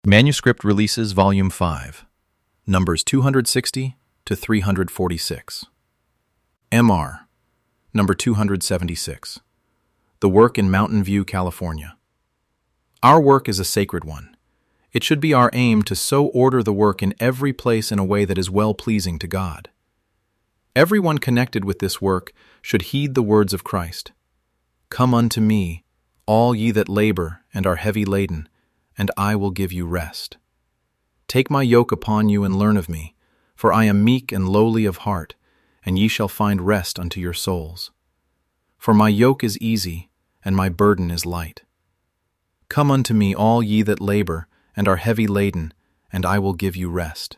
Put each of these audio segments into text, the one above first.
Manuscript Releases Volume 5, Numbers 260 to 346. MR, Number 276. The Work in Mountain View, California. Our work is a sacred one. It should be our aim to so order the work in every place in a way that is well-pleasing to God. Everyone connected with this work should heed the words of Christ. Come unto me, all ye that labor and are heavy laden, and I will give you rest. Take my yoke upon you and learn of me, for I am meek and lowly of heart, and ye shall find rest unto your souls. For my yoke is easy, and my burden is light. Come unto me, all ye that labor and are heavy laden, and I will give you rest.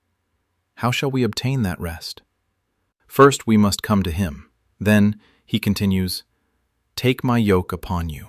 How shall we obtain that rest? First we must come to him. Then, he continues, take my yoke upon you.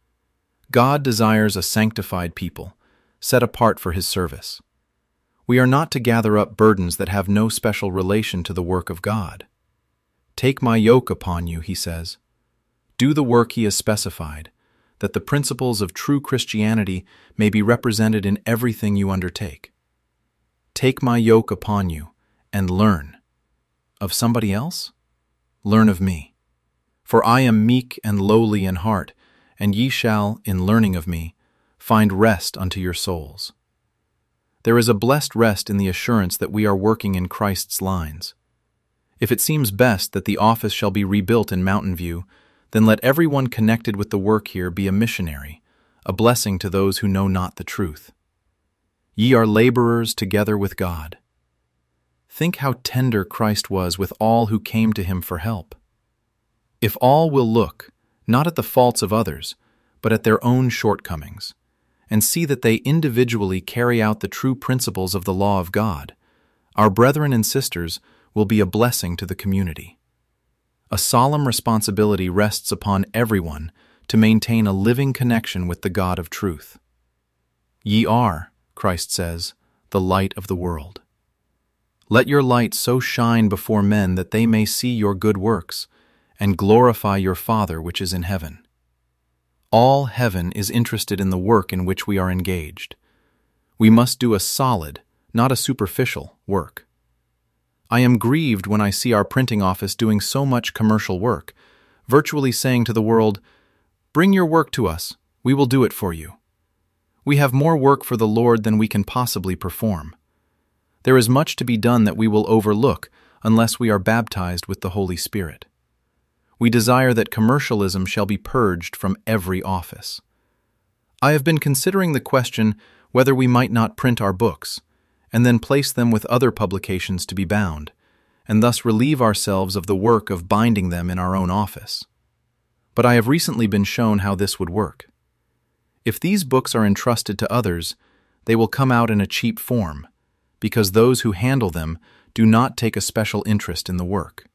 God desires a sanctified people, set apart for his service. We are not to gather up burdens that have no special relation to the work of God. Take my yoke upon you, he says. Do the work he has specified, that the principles of true Christianity may be represented in everything you undertake. Take my yoke upon you and learn. Of somebody else? Learn of me. For I am meek and lowly in heart, and ye shall, in learning of me, find rest unto your souls. There is a blessed rest in the assurance that we are working in Christ's lines. If it seems best that the office shall be rebuilt in Mountain View, then let everyone connected with the work here be a missionary, a blessing to those who know not the truth. Ye are laborers together with God. Think how tender Christ was with all who came to him for help. If all will look, not at the faults of others, but at their own shortcomings, and see that they individually carry out the true principles of the law of God, our brethren and sisters will be a blessing to the community. A solemn responsibility rests upon everyone to maintain a living connection with the God of truth. Ye are, Christ says, the light of the world. Let your light so shine before men that they may see your good works, and glorify your Father which is in heaven. All heaven is interested in the work in which we are engaged. We must do a solid, not a superficial, work. I am grieved when I see our printing office doing so much commercial work, virtually saying to the world, bring your work to us, we will do it for you. We have more work for the Lord than we can possibly perform. There is much to be done that we will overlook unless we are baptized with the Holy Spirit. We desire that commercialism shall be purged from every office. I have been considering the question whether we might not print our books, and then place them with other publications to be bound, and thus relieve ourselves of the work of binding them in our own office. But I have recently been shown how this would work. If these books are entrusted to others, they will come out in a cheap form, because those who handle them do not take a special interest in the work.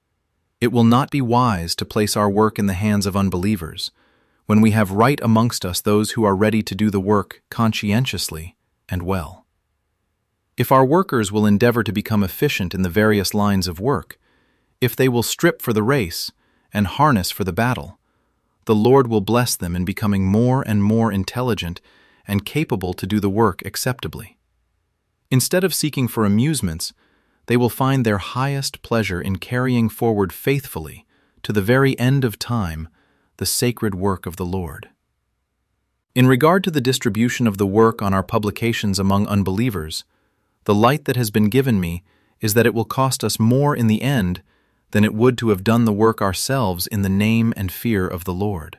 It will not be wise to place our work in the hands of unbelievers, when we have right amongst us those who are ready to do the work conscientiously and well. If our workers will endeavor to become efficient in the various lines of work, if they will strip for the race and harness for the battle, the Lord will bless them in becoming more and more intelligent and capable to do the work acceptably. Instead of seeking for amusements, they will find their highest pleasure in carrying forward faithfully, to the very end of time, the sacred work of the Lord. In regard to the distribution of the work on our publications among unbelievers, the light that has been given me is that it will cost us more in the end than it would to have done the work ourselves in the name and fear of the Lord.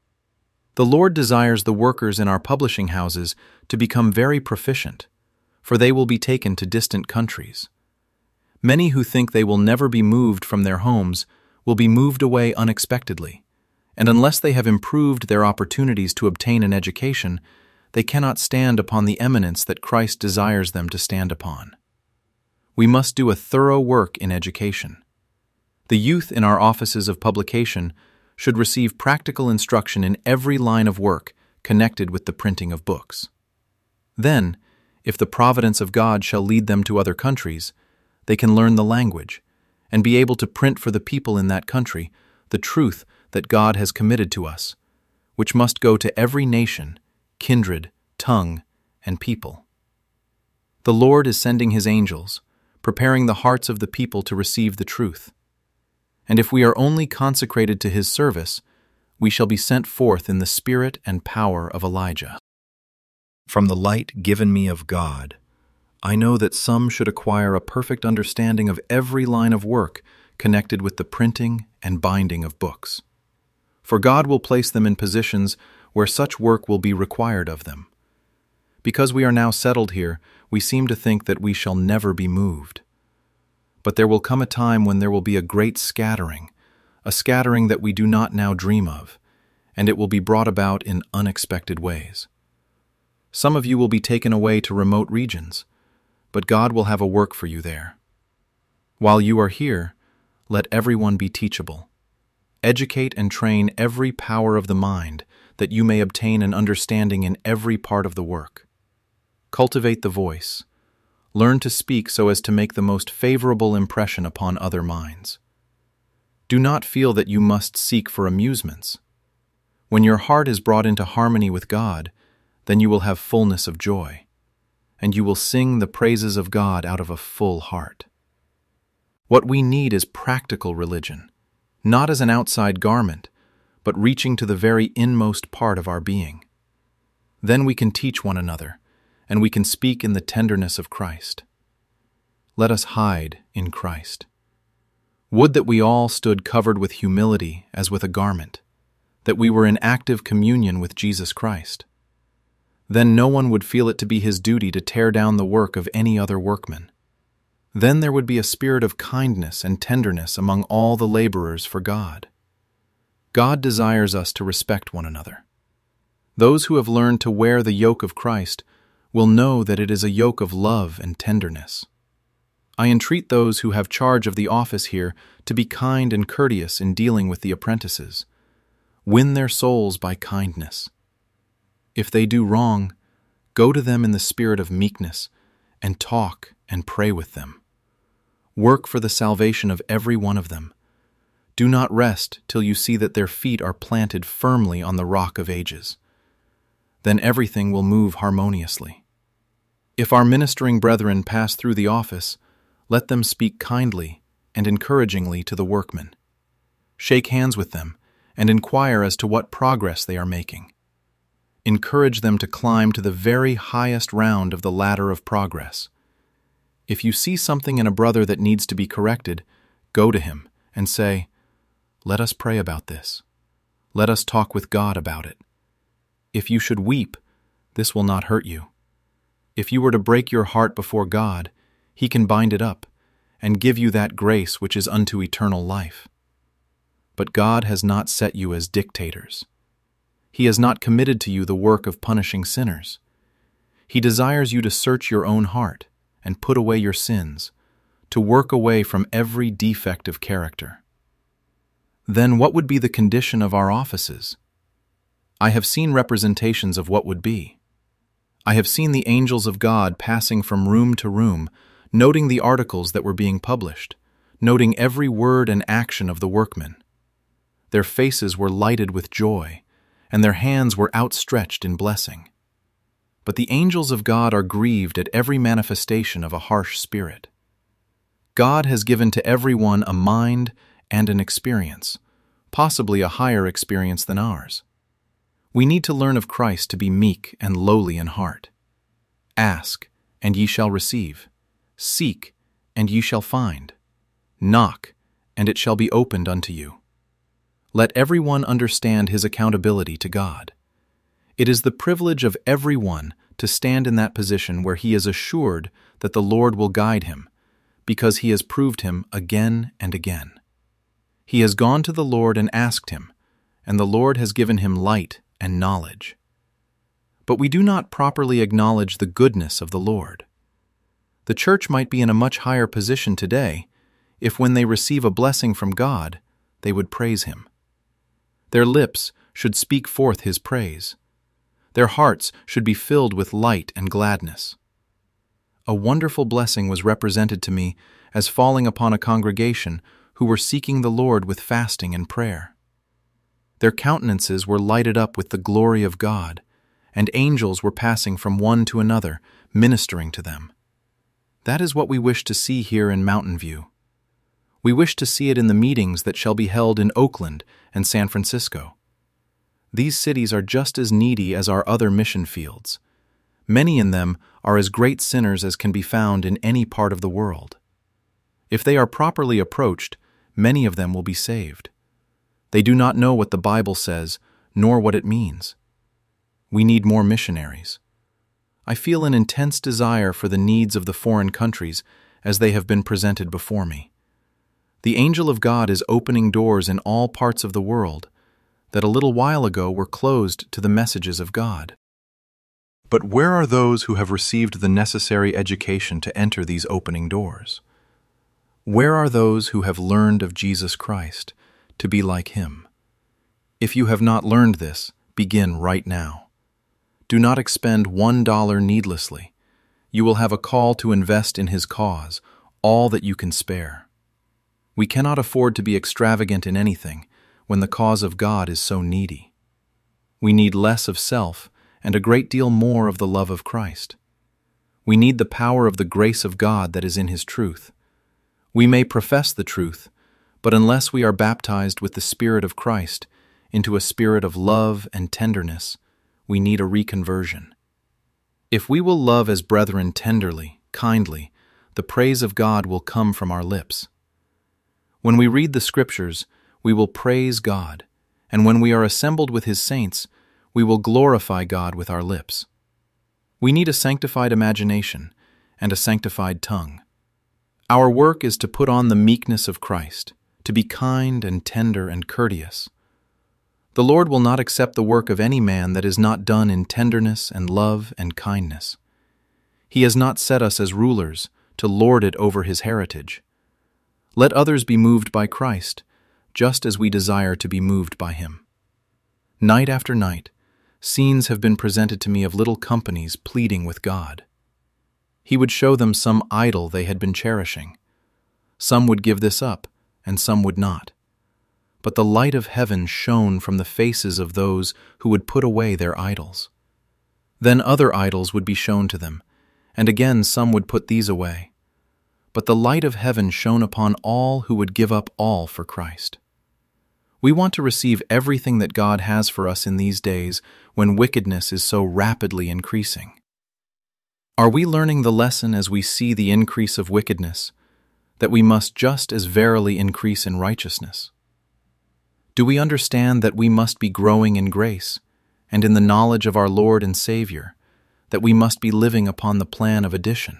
The Lord desires the workers in our publishing houses to become very proficient, for they will be taken to distant countries. Many who think they will never be moved from their homes will be moved away unexpectedly, and unless they have improved their opportunities to obtain an education, they cannot stand upon the eminence that Christ desires them to stand upon. We must do a thorough work in education. The youth in our offices of publication should receive practical instruction in every line of work connected with the printing of books. Then, if the providence of God shall lead them to other countries, they can learn the language and be able to print for the people in that country the truth that God has committed to us, which must go to every nation, kindred, tongue, and people. The Lord is sending his angels, preparing the hearts of the people to receive the truth. And if we are only consecrated to his service, we shall be sent forth in the spirit and power of Elijah. From the light given me of God, I know that some should acquire a perfect understanding of every line of work connected with the printing and binding of books. For God will place them in positions where such work will be required of them. Because we are now settled here, we seem to think that we shall never be moved. But there will come a time when there will be a great scattering, a scattering that we do not now dream of, and it will be brought about in unexpected ways. Some of you will be taken away to remote regions, but God will have a work for you there. While you are here, let everyone be teachable. Educate and train every power of the mind, that you may obtain an understanding in every part of the work. Cultivate the voice. Learn to speak so as to make the most favorable impression upon other minds. Do not feel that you must seek for amusements. When your heart is brought into harmony with God, then you will have fullness of joy, and you will sing the praises of God out of a full heart. What we need is practical religion, not as an outside garment, but reaching to the very inmost part of our being. Then we can teach one another, and we can speak in the tenderness of Christ. Let us hide in Christ. Would that we all stood covered with humility as with a garment, that we were in active communion with Jesus Christ. Then no one would feel it to be his duty to tear down the work of any other workman. Then there would be a spirit of kindness and tenderness among all the laborers for God. God desires us to respect one another. Those who have learned to wear the yoke of Christ will know that it is a yoke of love and tenderness. I entreat those who have charge of the office here to be kind and courteous in dealing with the apprentices. Win their souls by kindness. If they do wrong, go to them in the spirit of meekness and talk and pray with them. Work for the salvation of every one of them. Do not rest till you see that their feet are planted firmly on the rock of ages. Then everything will move harmoniously. If our ministering brethren pass through the office, let them speak kindly and encouragingly to the workmen. Shake hands with them and inquire as to what progress they are making. Encourage them to climb to the very highest round of the ladder of progress. If you see something in a brother that needs to be corrected, go to him and say, "Let us pray about this. Let us talk with God about it." If you should weep, this will not hurt you. If you were to break your heart before God, he can bind it up and give you that grace which is unto eternal life. But God has not set you as dictators. He has not committed to you the work of punishing sinners. He desires you to search your own heart and put away your sins, to work away from every defect of character. Then what would be the condition of our offices? I have seen representations of what would be. I have seen the angels of God passing from room to room, noting the articles that were being published, noting every word and action of the workmen. Their faces were lighted with joy, and their hands were outstretched in blessing. But the angels of God are grieved at every manifestation of a harsh spirit. God has given to everyone a mind and an experience, possibly a higher experience than ours. We need to learn of Christ to be meek and lowly in heart. Ask, and ye shall receive. Seek, and ye shall find. Knock, and it shall be opened unto you. Let everyone understand his accountability to God. It is the privilege of everyone to stand in that position where he is assured that the Lord will guide him, because he has proved him again and again. He has gone to the Lord and asked him, and the Lord has given him light and knowledge. But we do not properly acknowledge the goodness of the Lord. The church might be in a much higher position today if, when they receive a blessing from God, they would praise him. Their lips should speak forth his praise. Their hearts should be filled with light and gladness. A wonderful blessing was represented to me as falling upon a congregation who were seeking the Lord with fasting and prayer. Their countenances were lighted up with the glory of God, and angels were passing from one to another, ministering to them. That is what we wish to see here in Mountain View. We wish to see it in the meetings that shall be held in Oakland and San Francisco. These cities are just as needy as our other mission fields. Many in them are as great sinners as can be found in any part of the world. If they are properly approached, many of them will be saved. They do not know what the Bible says, nor what it means. We need more missionaries. I feel an intense desire for the needs of the foreign countries as they have been presented before me. The angel of God is opening doors in all parts of the world that a little while ago were closed to the messages of God. But where are those who have received the necessary education to enter these opening doors? Where are those who have learned of Jesus Christ, to be like Him? If you have not learned this, begin right now. Do not expend $1 needlessly. You will have a call to invest in His cause, all that you can spare. We cannot afford to be extravagant in anything when the cause of God is so needy. We need less of self and a great deal more of the love of Christ. We need the power of the grace of God that is in His truth. We may profess the truth, but unless we are baptized with the Spirit of Christ into a spirit of love and tenderness, we need a reconversion. If we will love as brethren tenderly, kindly, the praise of God will come from our lips. When we read the Scriptures, we will praise God, and when we are assembled with His saints, we will glorify God with our lips. We need a sanctified imagination and a sanctified tongue. Our work is to put on the meekness of Christ, to be kind and tender and courteous. The Lord will not accept the work of any man that is not done in tenderness and love and kindness. He has not set us as rulers to lord it over His heritage. Let others be moved by Christ, just as we desire to be moved by Him. Night after night, scenes have been presented to me of little companies pleading with God. He would show them some idol they had been cherishing. Some would give this up, and some would not. But the light of heaven shone from the faces of those who would put away their idols. Then other idols would be shown to them, and again some would put these away. But the light of heaven shone upon all who would give up all for Christ. We want to receive everything that God has for us in these days when wickedness is so rapidly increasing. Are we learning the lesson as we see the increase of wickedness, that we must just as verily increase in righteousness? Do we understand that we must be growing in grace and in the knowledge of our Lord and Savior, that we must be living upon the plan of addition?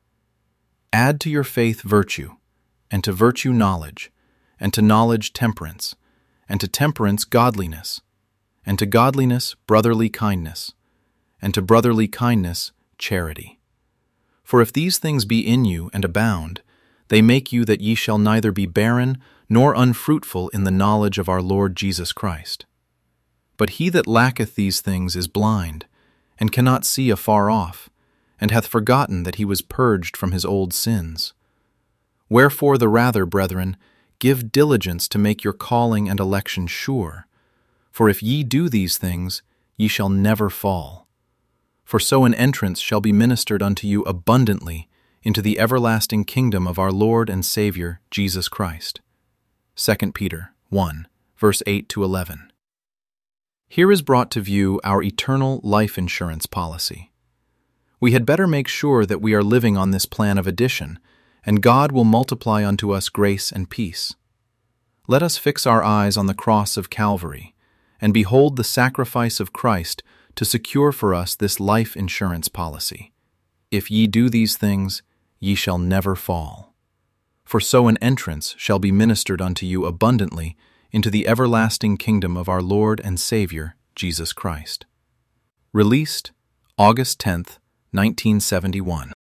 Add to your faith virtue, and to virtue knowledge, and to knowledge temperance, and to temperance godliness, and to godliness brotherly kindness, and to brotherly kindness charity. For if these things be in you and abound, they make you that ye shall neither be barren nor unfruitful in the knowledge of our Lord Jesus Christ. But he that lacketh these things is blind, and cannot see afar off, and hath forgotten that he was purged from his old sins. Wherefore the rather, brethren, give diligence to make your calling and election sure. For if ye do these things, ye shall never fall. For so an entrance shall be ministered unto you abundantly into the everlasting kingdom of our Lord and Savior, Jesus Christ. 2 Peter 1, verse 8-11. Here is brought to view our eternal life insurance policy. We had better make sure that we are living on this plan of addition, and God will multiply unto us grace and peace. Let us fix our eyes on the cross of Calvary, and behold the sacrifice of Christ to secure for us this life insurance policy. If ye do these things, ye shall never fall. For so an entrance shall be ministered unto you abundantly into the everlasting kingdom of our Lord and Savior, Jesus Christ. Released August 10th, 1971.